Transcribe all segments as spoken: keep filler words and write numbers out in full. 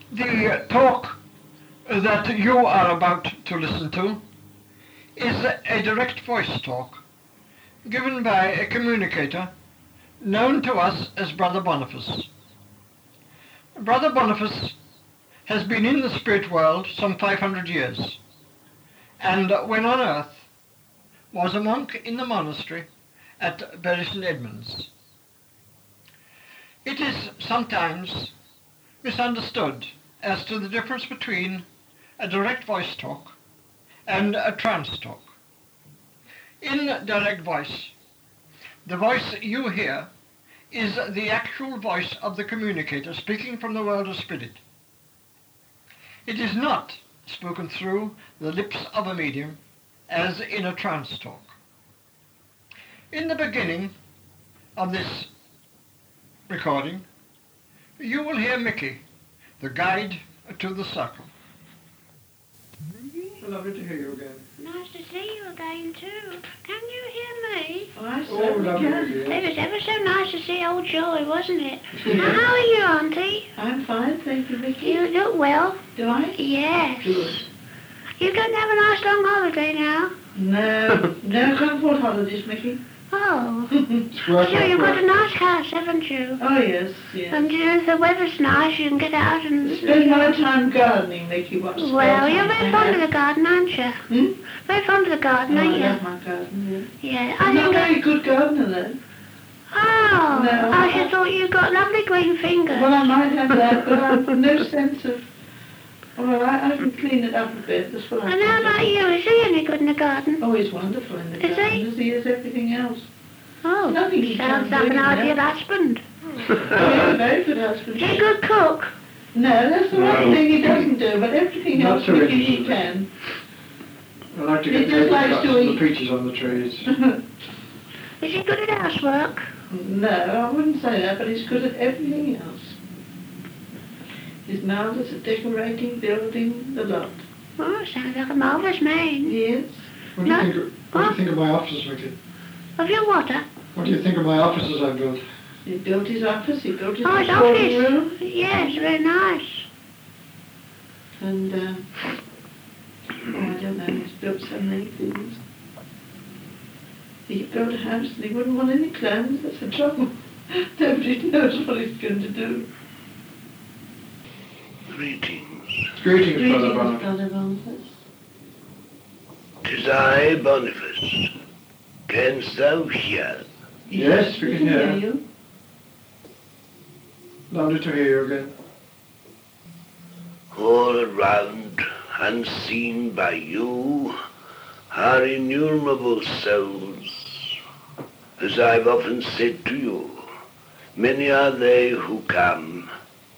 The talk that you are about to listen to is a direct voice talk given by a communicator known to us as Brother Boniface. Brother Boniface has been in the spirit world some five hundred years, and when on earth was a monk in the monastery at Bury Saint Edmunds. It is sometimes misunderstood as to the difference between a direct voice talk and a trance talk. In direct voice, the voice you hear is the actual voice of the communicator speaking from the world of spirit. It is not spoken through the lips of a medium as in a trance talk. In the beginning of this recording, you will hear Mickey, the guide to the circle. Lovely to hear you again. Nice to see you again too. Can you hear me? Oh, I Oh, certainly lovely can. to hear you. It was ever so nice to see old Joy, wasn't it? Now, how are you, Auntie? I'm fine, thank you, Vicky. You look well. Do I? Yes. Good. You going to have a nice long holiday now? No, no, can't afford holidays, Mickey. Oh. Work, So work, you've got a work. nice house, haven't you? Oh, yes, yes. And you know, if the weather's nice, you can get out and... Spend my time gardening, Mickey. What's Well, you're very fond of the garden, aren't you? Hmm? Very fond of the garden, Oh, I aren't love you? my garden, yeah. Yeah. I I'm not a think I... very good gardener, though. Oh. No. I just thought you got lovely green fingers. Well, I might have that, but I've no sense of... Well, I, I can clean it up a bit, that's what I And how can about do. you? Is he any good in the garden? Oh, he's wonderful in the Is garden, he? as he is everything else. Oh, Nothing he sounds can't like do, an you know. ideal husband. Oh, he's a very good husband. Is he a good cook? No, that's the one No. thing he doesn't do, but everything Not else so Mickey, he interested. can. I like to He get just the likes cuts to and the eat. peaches on the trees. Is he good at housework? No, I wouldn't say that, but he's good at everything else. He's marvellous at decorating, building, the lot. Oh, sounds like a marvellous man. Yes. What do you No. think of, what do you think of my offices, Mickey? Of your water? What do you think of my offices I've built? He built his office, he built his Oh, his recording office. room, Yes, very nice. and, uh, oh, I don't know, he's built so many things. He built a house and he wouldn't want any clowns, that's the trouble. Nobody knows what he's going to do. Greetings. Greetings, Brother Greetings, Boniface. Brother Boniface. 'Tis I, Boniface. Canst thou hear? Yes, we can hear. you. Lovely to hear you again. All around, unseen by you, are innumerable souls. As I've often said to you, many are they who come,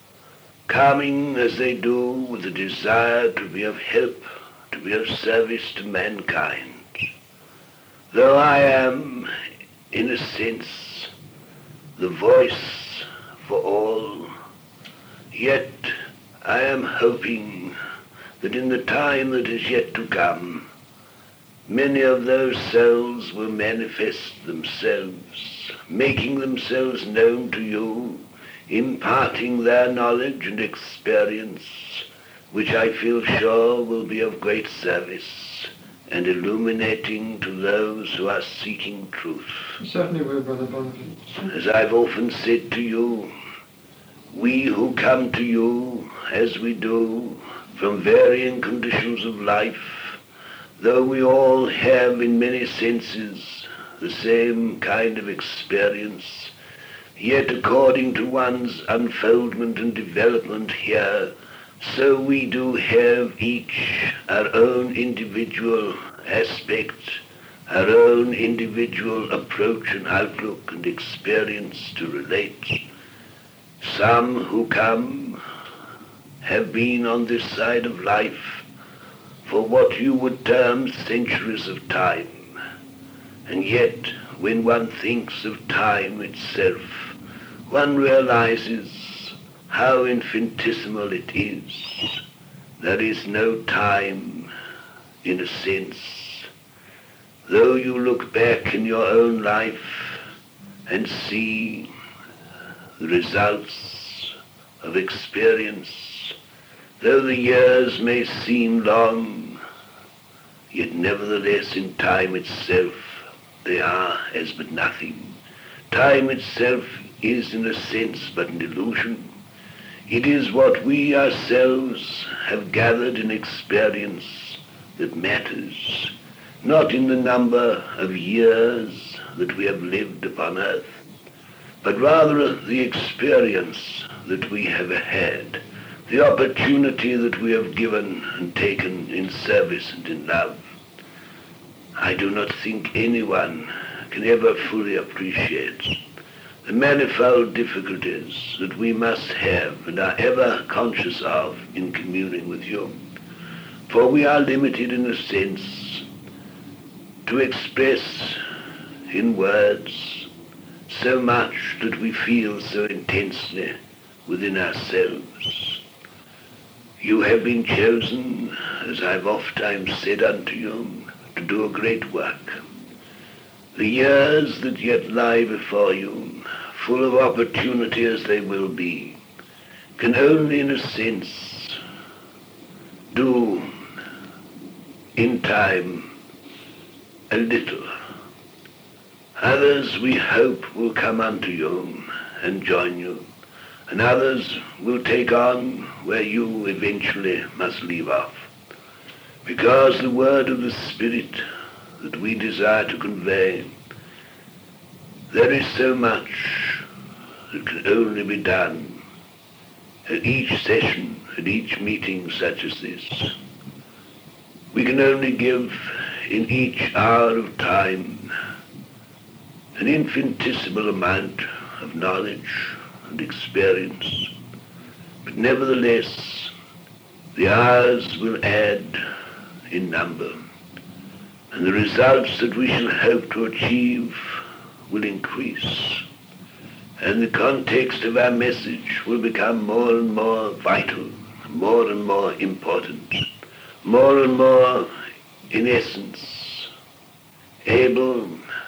coming as they do with a desire to be of help, to be of service to mankind. Though I am, in a sense, the voice for all, yet I am hoping that in the time that is yet to come, many of those souls will manifest themselves, making themselves known to you, imparting their knowledge and experience, which I feel sure will be of great service and illuminating to those who are seeking truth. Certainly will, Brother Boniface. As I've often said to you, we who come to you, as we do, from varying conditions of life, though we all have in many senses the same kind of experience, yet according to one's unfoldment and development here, so we do have each our own individual aspect, our own individual approach and outlook and experience to relate. Some who come have been on this side of life for what you would term centuries of time, and yet when one thinks of time itself, one realizes how infinitesimal it is. There is no time, in a sense. Though you look back in your own life and see the results of experience, Though the years may seem long, yet nevertheless in time itself they are as but nothing. Time itself is in a sense but an illusion. It is what we ourselves have gathered in experience that matters, not in the number of years that we have lived upon earth, but rather the experience that we have had, the opportunity that we have given and taken in service and in love. I do not think anyone can ever fully appreciate the manifold difficulties that we must have and are ever conscious of in communing with you. For we are limited in a sense to express in words so much that we feel so intensely within ourselves. You have been chosen, as I've ofttimes said unto you, to do a great work. The years that yet lie before you, full of opportunity as they will be, can only in a sense do in time a little. Others we hope will come unto you and join you, and others will take on where you eventually must leave off. Because the word of the Spirit that we desire to convey, there is so much that can only be done at each session, at each meeting such as this. We can only give in each hour of time an infinitesimal amount of knowledge and experience, but nevertheless the hours will add in number, and the results that we shall hope to achieve will increase, and the context of our message will become more and more vital, more and more important, more and more, in essence, able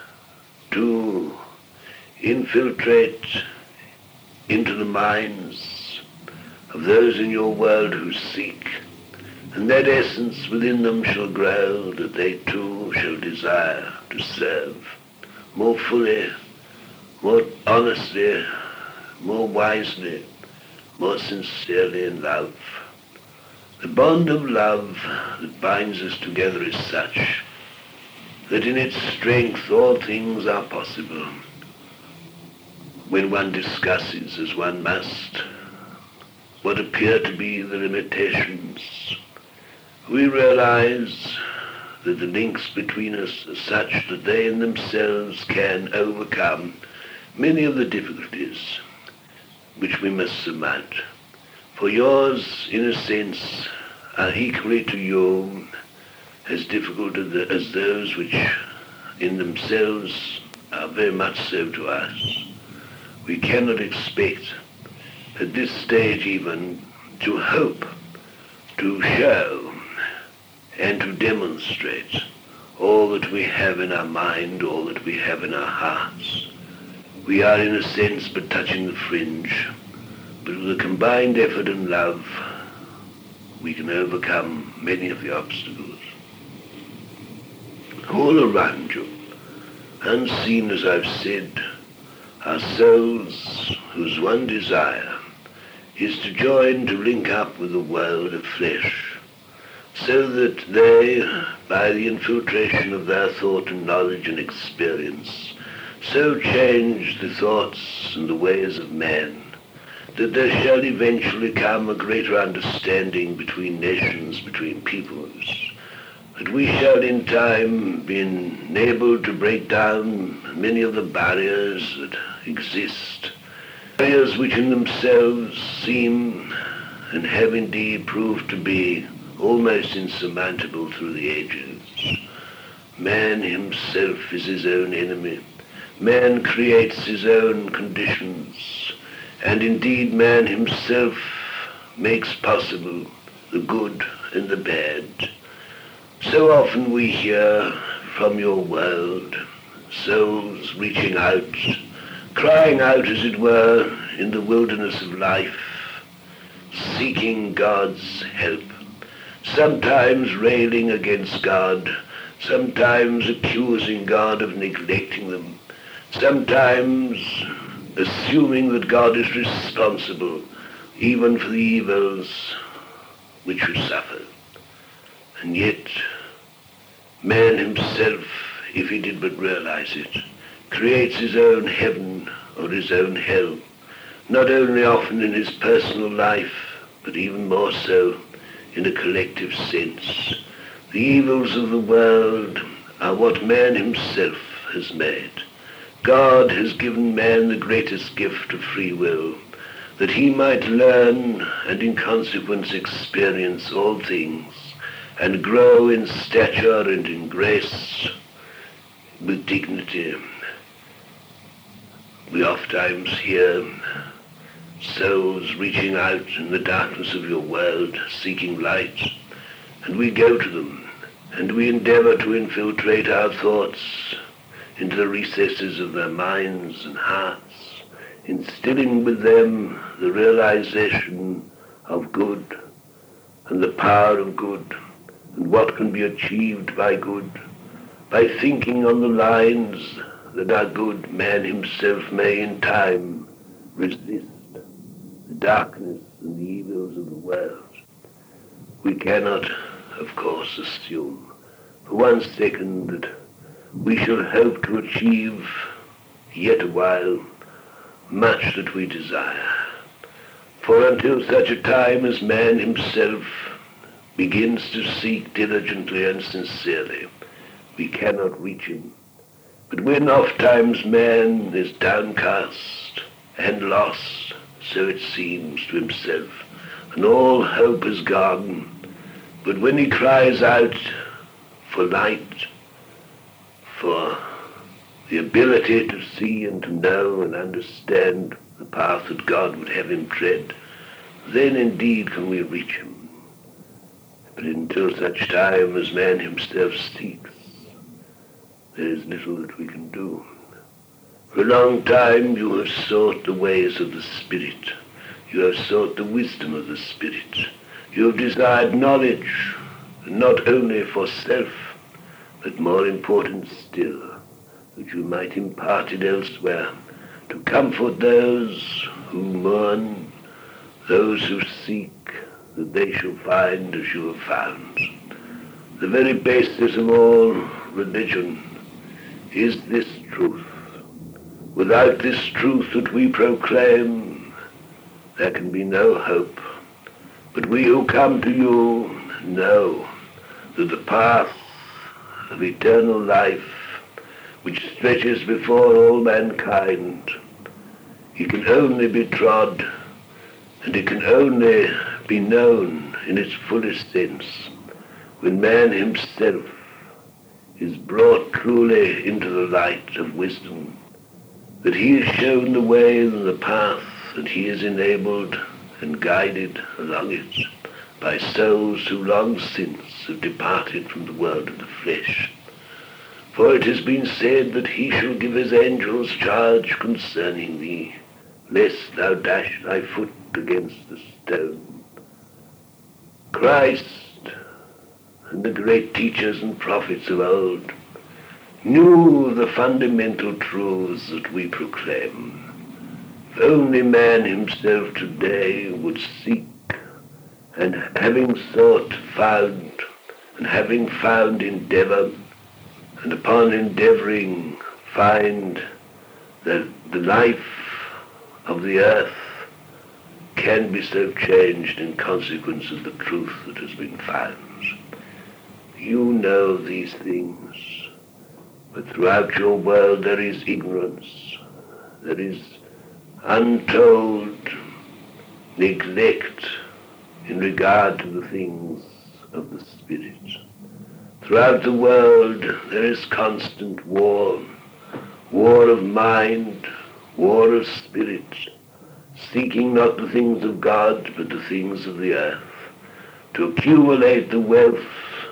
to infiltrate into the minds of those in your world who seek, and that essence within them shall grow, that they too shall desire to serve more fully, more honestly, more wisely, more sincerely in love. The bond of love that binds us together is such that in its strength all things are possible. When one discusses, as one must, what appear to be the limitations, we realize that the links between us are such that they in themselves can overcome many of the difficulties which we must surmount. For yours, in a sense, are equally to you as difficult as those which in themselves are very much so to us. We cannot expect at this stage even to hope to show and to demonstrate all that we have in our mind, all that we have in our hearts. We are in a sense but touching the fringe, but with a combined effort and love we can overcome many of the obstacles. All around you, unseen as I've said, are souls whose one desire is to join, to link up with the world of flesh, so that they, by the infiltration of their thought and knowledge and experience, so change the thoughts and the ways of man, that there shall eventually come a greater understanding between nations, between peoples, that we shall in time be enabled to break down many of the barriers that exist, barriers which in themselves seem and have indeed proved to be almost insurmountable through the ages. Man himself is his own enemy. Man creates his own conditions, and indeed man himself makes possible the good and the bad. So often we hear from your world souls reaching out, crying out as it were in the wilderness of life, seeking God's help, sometimes railing against God, sometimes accusing God of neglecting them, sometimes assuming that God is responsible even for the evils which we suffer. And yet, man himself, if he did but realize it, creates his own heaven or his own hell, not only often in his personal life, but even more so in a collective sense. The evils of the world are what man himself has made. God has given man the greatest gift of free will, that he might learn and in consequence experience all things, and grow in stature and in grace with dignity. We oftentimes hear souls reaching out in the darkness of your world, seeking light, and we go to them, and we endeavor to infiltrate our thoughts into the recesses of their minds and hearts, instilling with them the realization of good and the power of good and what can be achieved by good, by thinking on the lines that are good. Man himself may in time resist the darkness and the evils of the world. We cannot, of course, assume for one second that we shall hope to achieve yet a while much that we desire. For until such a time as man himself begins to seek diligently and sincerely, we cannot reach him. But when oft times man is downcast and lost, so it seems to himself, and all hope is gone, but when he cries out for light, for the ability to see and to know and understand the path that God would have him tread, then indeed can we reach him. But until such time as man himself seeks, there is little that we can do. For a long time you have sought the ways of the Spirit. You have sought the wisdom of the Spirit. You have desired knowledge, not only for self, but more important still, that you might impart it elsewhere, to comfort those who mourn, those who seek, that they shall find as you have found. The very basis of all religion is this truth. Without this truth that we proclaim, there can be no hope. But we who come to you know that the path of eternal life, which stretches before all mankind, it can only be trod, and it can only be known in its fullest sense when man himself is brought truly into the light of wisdom, that he is shown the way and the path, and he is enabled and guided along it by souls who long since have departed from the world of the flesh. For it has been said that he shall give his angels charge concerning thee, lest thou dash thy foot against the stone. Christ and the great teachers and prophets of old knew the fundamental truths that we proclaim. If only man himself today would seek, and having sought, found, and having found, endeavor, and upon endeavoring find that the life of the earth can be so changed in consequence of the truth that has been found. You know these things, but throughout your world there is ignorance, there is untold neglect in regard to the things of the Spirit. Throughout the world there is constant war, war of mind, war of spirit, seeking not the things of God but the things of the earth, to accumulate the wealth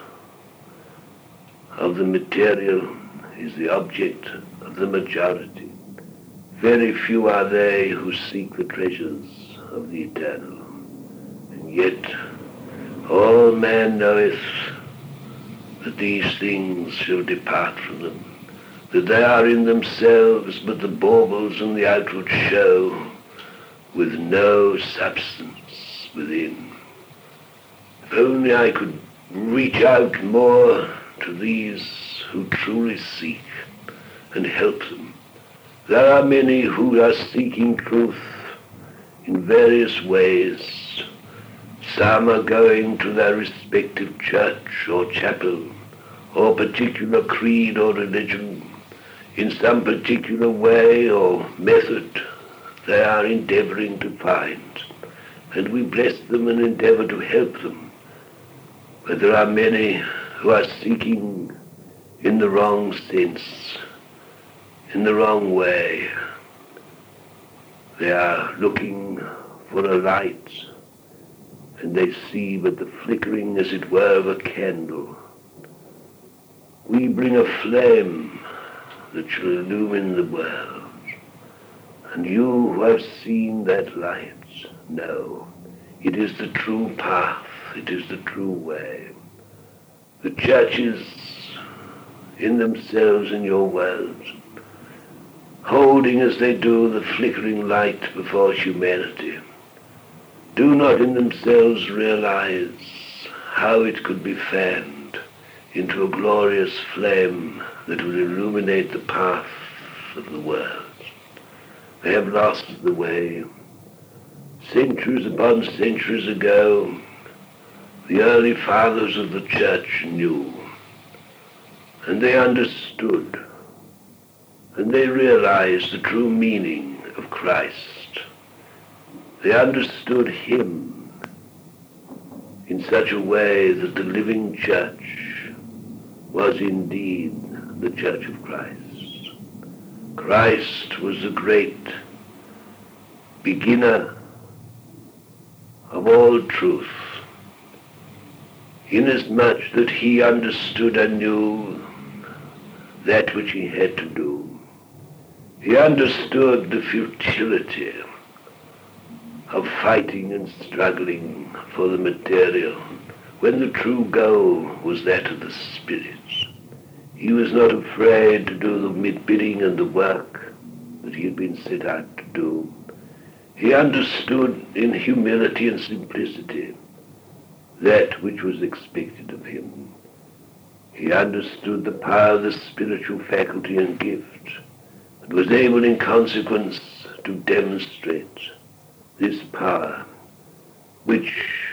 of the material is the object of the majority. Very few are they who seek the treasures of the eternal. Yet all man knoweth that these things shall depart from them, that they are in themselves but the baubles and the outward show, with no substance within. If only I could reach out more to these who truly seek and help them. There are many who are seeking truth in various ways. Some are going to their respective church or chapel or particular creed or religion. In some particular way or method they are endeavoring to find, and we bless them and endeavor to help them. But there are many who are seeking in the wrong sense, in the wrong way. They are looking for a light, and they see but the flickering, as it were, of a candle. We bring a flame that shall illumine the world, and you who have seen that light know it is the true path, it is the true way. The churches in themselves in your world, holding as they do the flickering light before humanity, do not in themselves realize how it could be fanned into a glorious flame that will illuminate the path of the world. They have lost the way. Centuries upon centuries ago, the early fathers of the church knew, and they understood, and they realized the true meaning of Christ. They understood him in such a way that the living church was indeed the church of Christ. Christ was the great beginner of all truth, inasmuch that he understood and knew that which he had to do. He understood the futility of fighting and struggling for the material when the true goal was that of the Spirit. He was not afraid to do the bidding and the work that he had been set out to do. He understood in humility and simplicity that which was expected of him. He understood the power of the spiritual faculty and gift, and was able in consequence to demonstrate this power, which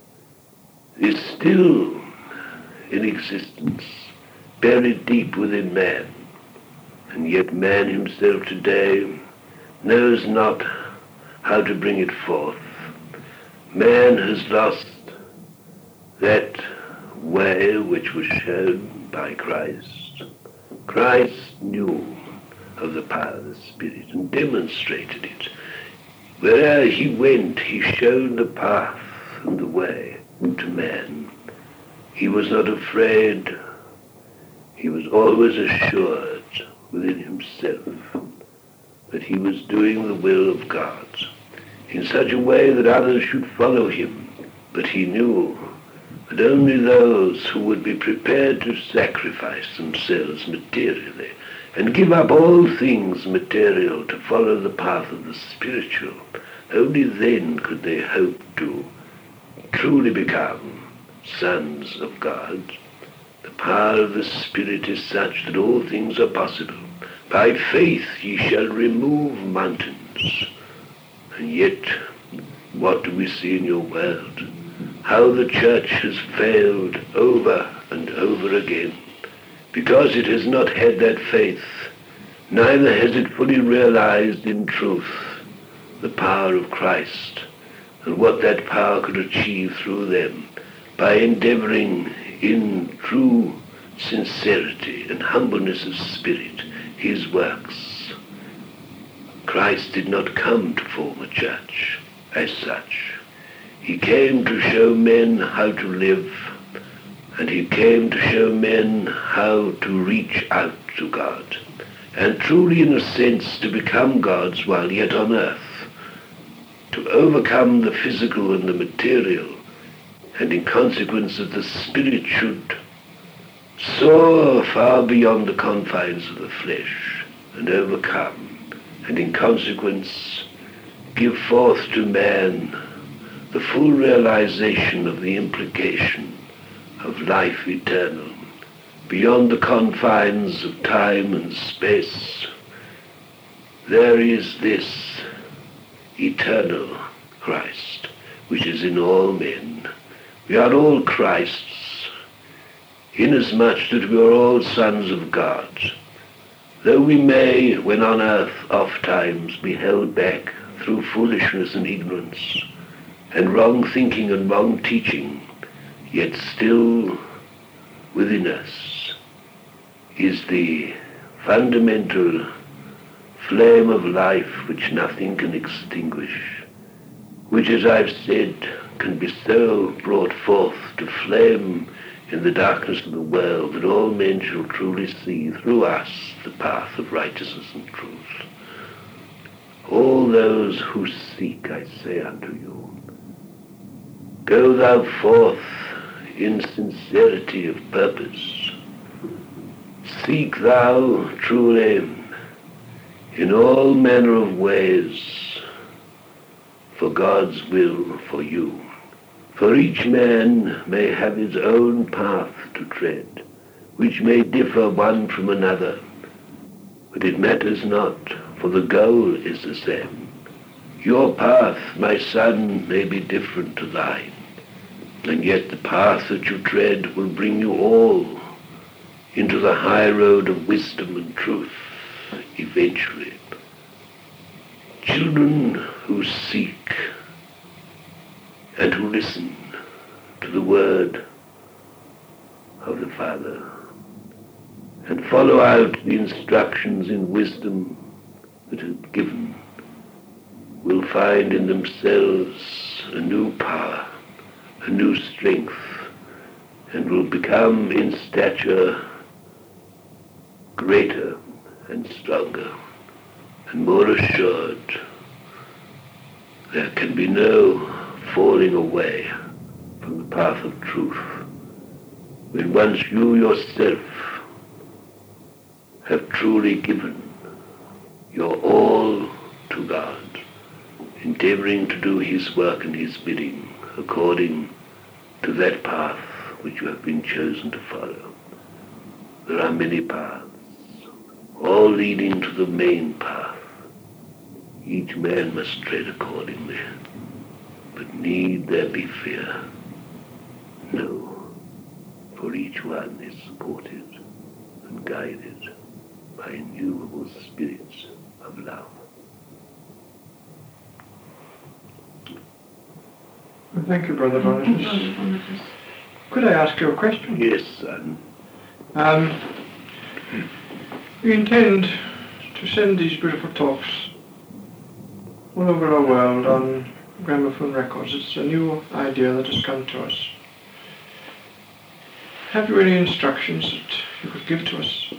is still in existence, buried deep within man. And yet man himself today knows not how to bring it forth. Man has lost that way which was shown by Christ. Christ knew of the power of the Spirit and demonstrated it. Wherever he went, he showed the path and the way to man. He was not afraid. He was always assured within himself that he was doing the will of God in such a way that others should follow him. But he knew that only those who would be prepared to sacrifice themselves materially and give up all things material to follow the path of the spiritual, only then could they hope to truly become sons of God. The power of the Spirit is such that all things are possible. By faith ye shall remove mountains. And yet, what do we see in your world? How the church has failed over and over again, because it has not had that faith, neither has it fully realized in truth the power of Christ and what that power could achieve through them by endeavoring in true sincerity and humbleness of spirit his works. Christ did not come to form a church as such. He came to show men how to live, and he came to show men how to reach out to God, and truly in a sense to become gods while yet on earth. to overcome the physical and the material, and in consequence that the spirit should soar far beyond the confines of the flesh and overcome, and in consequence give forth to man the full realization of the implication of life eternal, beyond the confines of time and space. There is this eternal Christ, which is in all men. We are all Christs, inasmuch that we are all sons of God, though we may, when on earth, oft times be held back through foolishness and ignorance, and wrong thinking and wrong teaching, yet still within us is the fundamental flame of life which nothing can extinguish, which, as I've said, can be so brought forth to flame in the darkness of the world that all men shall truly see through us the path of righteousness and truth. All those who seek, I say unto you, go thou forth in sincerity of purpose. Seek thou truly in all manner of ways for God's will for you. For each man may have his own path to tread, which may differ one from another, but it matters not, for the goal is the same. Your path, my son, may be different to thine, and yet the path that you tread will bring you all into the high road of wisdom and truth eventually. Children who seek and who listen to the word of the Father and follow out the instructions in wisdom that is given will find in themselves a new power, a new strength, and will become in stature greater and stronger and more assured. There can be no falling away from the path of truth when once you yourself have truly given your all to God, endeavoring to do his work and his bidding according to that path which you have been chosen to follow. There are many paths, all leading to the main path. Each man must tread accordingly. But need there be fear? No, for each one is supported and guided by innumerable spirits of love. Thank you, Brother Boniface. Could I ask you a question? Yes, son. Um, we intend to send these beautiful talks all over our world on gramophone records. It's a new idea that has come to us. Have you any instructions that you could give to us?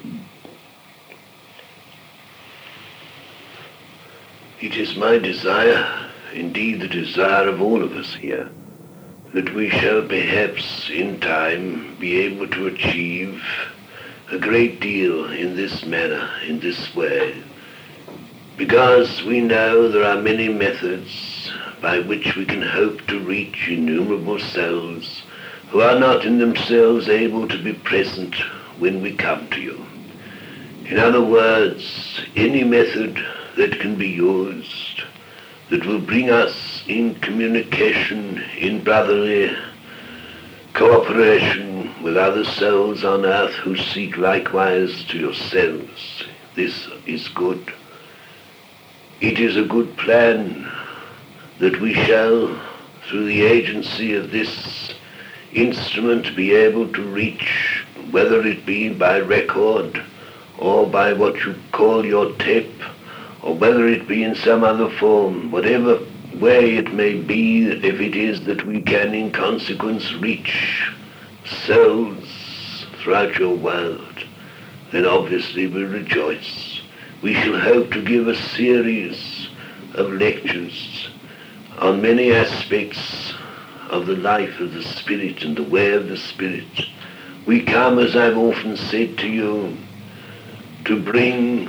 It is my desire, indeed the desire of all of us here, that we shall perhaps in time be able to achieve a great deal in this manner, in this way, because we know there are many methods by which we can hope to reach innumerable souls who are not in themselves able to be present when we come to you. In other words, any method that can be used that will bring us in communication, in brotherly cooperation with other souls on earth who seek likewise to yourselves. This is good. It is a good plan that we shall, through the agency of this instrument, be able to reach, whether it be by record or by what you call your tape, or whether it be in some other form, whatever way it may be, if it is that we can in consequence reach souls throughout your world, then obviously we rejoice. We shall hope to give a series of lectures on many aspects of the life of the Spirit and the way of the Spirit. We come, as I've often said to you, to bring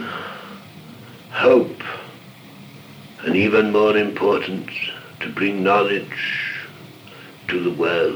hope, and even more important, to bring knowledge to the world.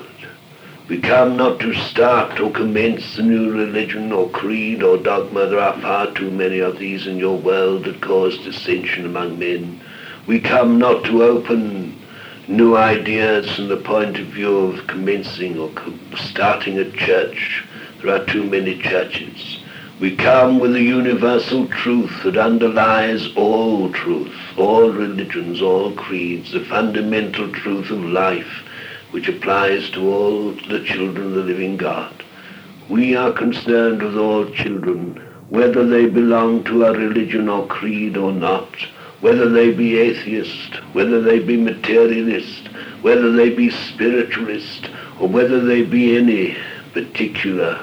We come not to start or commence a new religion or creed or dogma. There are far too many of these in your world that cause dissension among men. We come not to open new ideas from the point of view of commencing or starting a church. There are too many churches. We come with the universal truth that underlies all truth, all religions, all creeds, the fundamental truth of life, which applies to all the children of the living God. We are concerned with all children, whether they belong to a religion or creed or not, whether they be atheist, whether they be materialist, whether they be spiritualist, or whether they be any particular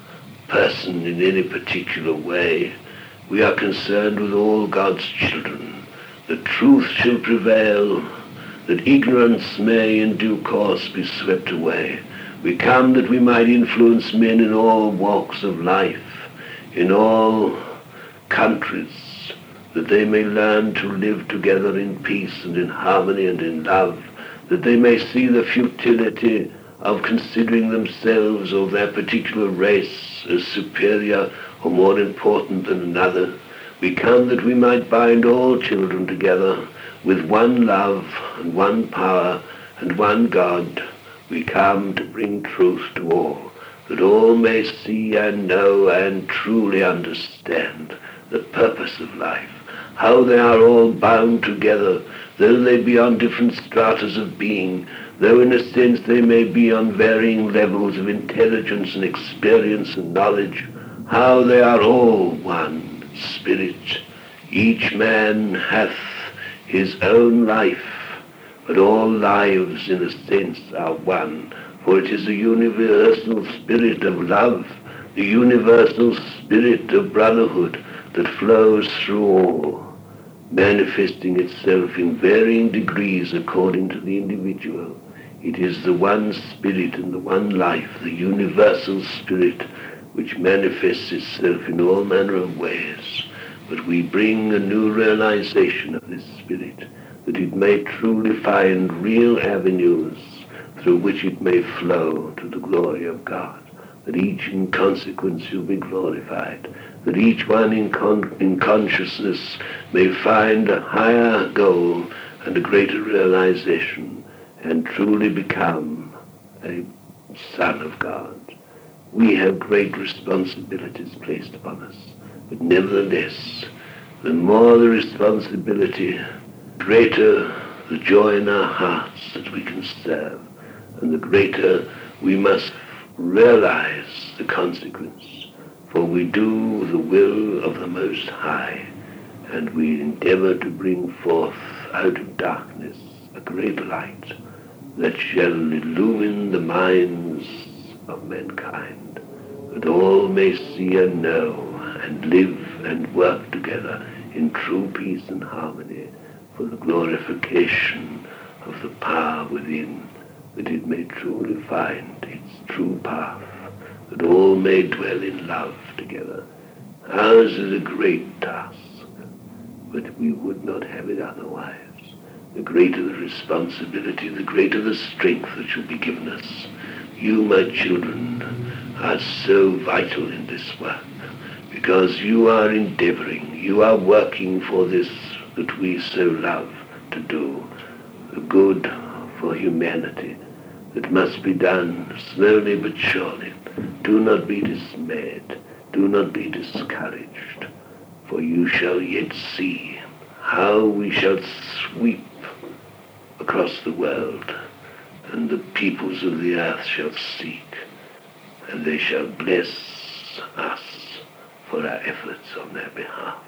person in any particular way. We are concerned with all God's children, that truth shall prevail, that ignorance may in due course be swept away. We come that we might influence men in all walks of life, in all countries, that they may learn to live together in peace and in harmony and in love, that they may see the futility of considering themselves or their particular race as superior or more important than another. We come that we might bind all children together with one love and one power and one God. We come to bring truth to all, that all may see and know and truly understand the purpose of life, how they are all bound together, though they be on different stratas of being, though in a sense they may be on varying levels of intelligence and experience and knowledge, how they are all one spirit. Each man hath his own life, but all lives in a sense are one, for it is the universal spirit of love, the universal spirit of brotherhood that flows through all, manifesting itself in varying degrees according to the individual. It is the one spirit and the one life, the universal spirit, which manifests itself in all manner of ways. But we bring a new realization of this spirit, that it may truly find real avenues through which it may flow to the glory of God, that each in consequence shall be glorified, that each one in, con- in consciousness may find a higher goal and a greater realization and truly become a son of God. We have great responsibilities placed upon us, but nevertheless, the more the responsibility, greater the joy in our hearts that we can serve, and the greater we must realize the consequence. For we do the will of the Most High, and we endeavor to bring forth out of darkness a great light that shall illumine the minds of mankind, that all may see and know and live and work together in true peace and harmony for the glorification of the power within, that it may truly find its true path, that all may dwell in love together. Ours is a great task, but we would not have it otherwise. The greater the responsibility, the greater the strength that shall be given us. You, my children, are so vital in this work, because you are endeavoring, you are working for this that we so love to do, the good for humanity that must be done slowly but surely. Do not be dismayed, do not be discouraged, for you shall yet see how we shall sweep across the world, and the peoples of the earth shall seek, and they shall bless us for our efforts on their behalf.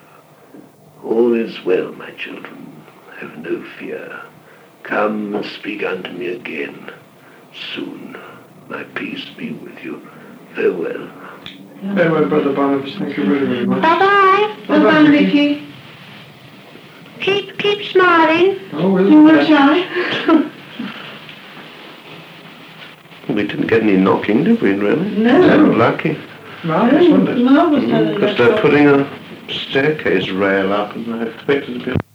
All is well, my children, have no fear. Come and speak unto me again soon. My peace be with you. Farewell. Farewell, Brother Barnabas. Thank you very, very much. Bye-bye. Bye-bye, Vicky. Keep, keep keep smiling. Oh, we'll You do will that. try? We didn't get any knocking, did we, really? No. No. Lucky. Marvellous, wasn't it? Marvellous how they Because got they're off. putting a staircase rail up and I expected to be